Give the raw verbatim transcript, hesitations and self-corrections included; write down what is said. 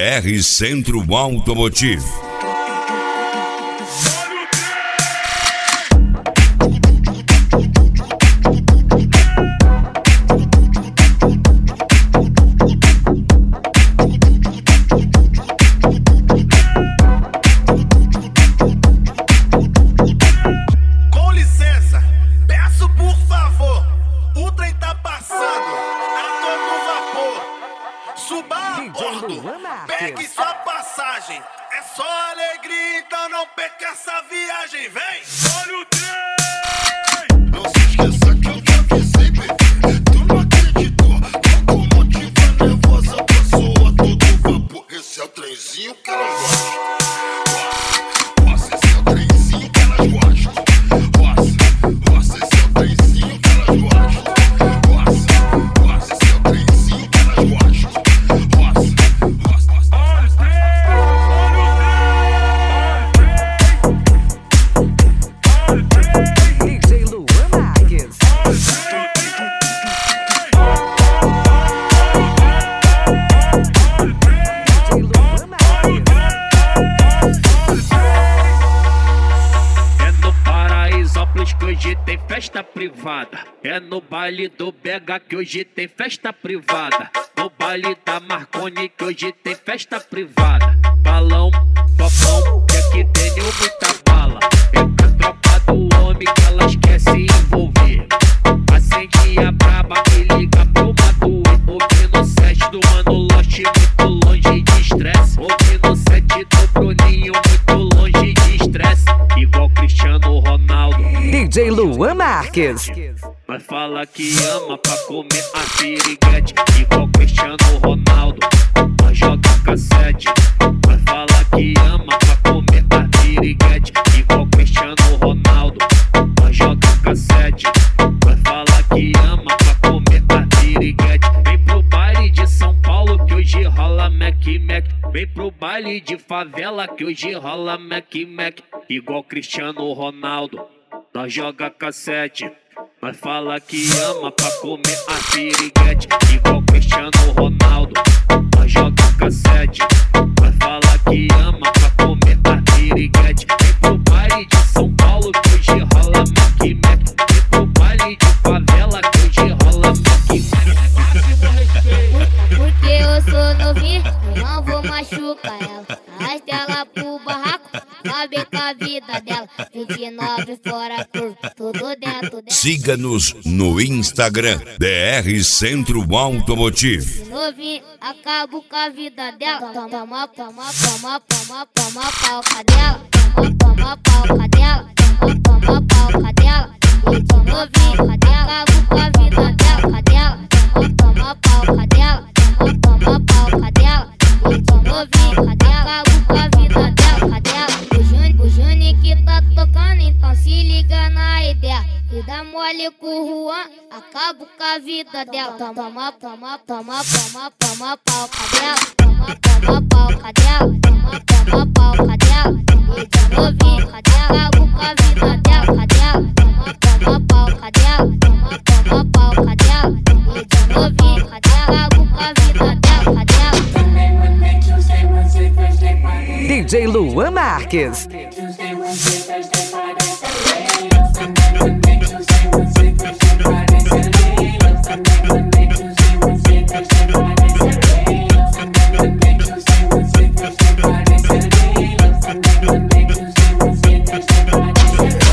R Centro Automotivo. Suba a bordo, pegue sua passagem. É só alegria, então não perca essa viagem. Vem! Olha o trem! Não se esqueça que eu te avisei, bebê. Tu não acreditou, locomotiva nervosa passou a todo vapor. Esse é o trenzinho que elas gostam. Nossa, esse é o trenzinho que elas gostam. Nossa, nossa, esse é o trenzinho que elas gostam. Nossa, nossa, esse é o trenzinho que elas gostam. Que hoje tem festa privada. É no baile do Bega que hoje tem festa privada. No baile da Marconi que hoje tem festa privada. Balão, topão, que aqui tem muita bala. É com a tropa do homem que elas quer se envolver. Acende a braba e liga pro Madu. Ouvindo o set do Mano Lost, muito longe de estresse. Ouvindo o set do Bruninho, muito longe de estresse. Igual Cristiano Ronaldo, D J Luan Marques. Mas fala que ama pra comer a piriguete. Igual Cristiano Ronaldo, mas joga cassete. Mas fala que ama pra comer a piriguete. Igual Cristiano Ronaldo, mas joga cassete. Mas fala que ama pra comer a piriguete. Vem pro baile de São Paulo que hoje rola Mac Mac. Vem pro baile de favela que hoje rola Mac Mac. Igual Cristiano Ronaldo, nós joga cassete. Mas fala que ama pra comer a piriguete. Igual Cristiano Ronaldo, nós joga cassete. Mas fala que ama pra comer a piriguete. Vem pro baile de São Paulo que hoje rola Mac Mac. Vem pro baile de favela que hoje rola Mac Mac. Máximo respeito. Porque eu sou novinho, eu não vou machucar ela. Arrasta ela pro barraco, sabe com a vida dela. vinte e nove fora curva, tudo dentro dela. Siga-nos no Instagram, D R Centro Automotivo. Novinho, acabo com a vida dela. Toma, toma, toma, toma, toma, toma, pau, cadela. Toma, toma, pau, cadela. Toma, toma, pau, cadela. Novinho, cadela, acabo com a vida dela, cadela. Toma, toma, pau, cadela. Toma, toma, pau, cadela. Novinho, cadela, acabo com a vida dela, cadela. O Júnior, o Júnior que tá tocando, então se liga na ideia. E dá mole com o Juan, acabo com a vida dela. Toma, toma, toma, toma, toma, toma, pau, cadela. Toma, toma, pau, cadela. Toma, toma, pau, cadela. Novinho, cadela, acabo com a vida dela, cadela. Toma, toma, pau, cadela. Toma, toma, pau, cadela. Novinho, cadela, acabo com a vida dela, cadela. D J Luan Marques. Tuesday, Wednesday, Thursday, Friday, Saturday. Monday, Tuesday, Wednesday, Thursday, Friday, Saturday. Sunday, Monday, Tuesday, Wednesday, Thursday, Friday, Saturday. Sunday, Monday, Tuesday, Wednesday, Thursday, Friday, Saturday. Sunday, Monday, Tuesday, Wednesday, Thursday, Friday, Saturday.